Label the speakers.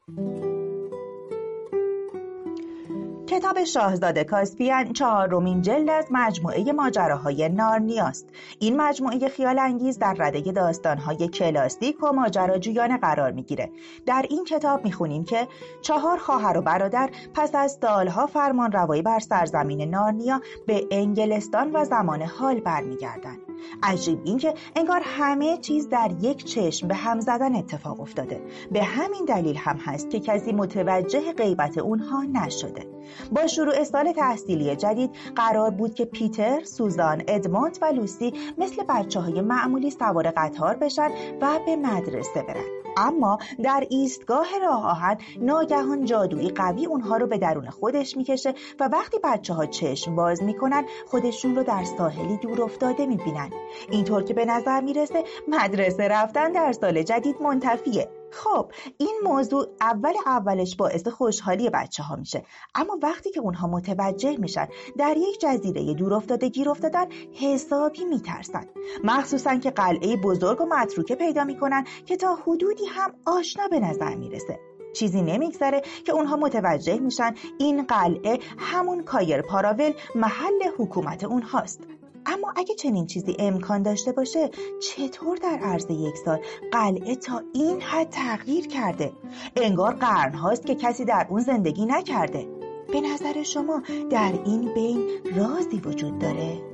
Speaker 1: کتاب شاهزاده کاسپیان 4مین جلد از مجموعه ماجراهای نارنیاست. این مجموعه خیال انگیز در رده داستانهای کلاسیک و ماجراجویانه قرار میگیره. در این کتاب میخونیم که 4 خواهر و برادر پس از سالها فرمان روایی بر سرزمین نارنیا به انگلستان و زمان حال برمیگردن. عجیب این که انگار همه چیز در یک چشم به هم زدن اتفاق افتاده. به همین دلیل هم هست که کسی متوجه غیبت اونها نشده. با شروع سال تحصیلی جدید قرار بود که پیتر، سوزان، ادموند و لوسی مثل بچه‌های معمولی سوار قطار بشن و به مدرسه برن. اما در ایستگاه راه آهن ناگهان جادویی قوی اونها رو به درون خودش میکشه و وقتی بچه‌ها چشم باز میکنن خودشون رو در ساحلی دور افتاده میبینن. اینطور که به نظر میرسه مدرسه رفتن در سال جدید منتفیه. خب این موضوع اولش باعث خوشحالی بچه‌ها میشه، اما وقتی که اونها متوجه میشن در یک جزیره دور افتاده گیر افتادن حسابی میترسن، مخصوصا که قلعه بزرگ و متروکه پیدا میکنن که تا حدودی هم آشنا به نظر میرسه. چیزی نمیگذره که اونها متوجه میشن این قلعه همون کایر پاراول محل حکومت اونهاست. اما اگه چنین چیزی امکان داشته باشه چطور در عرض 1 سال قلعه تا این حد تغییر کرده؟ انگار قرن‌هاست که کسی در اون زندگی نکرده. به نظر شما در این بین رازی وجود داره؟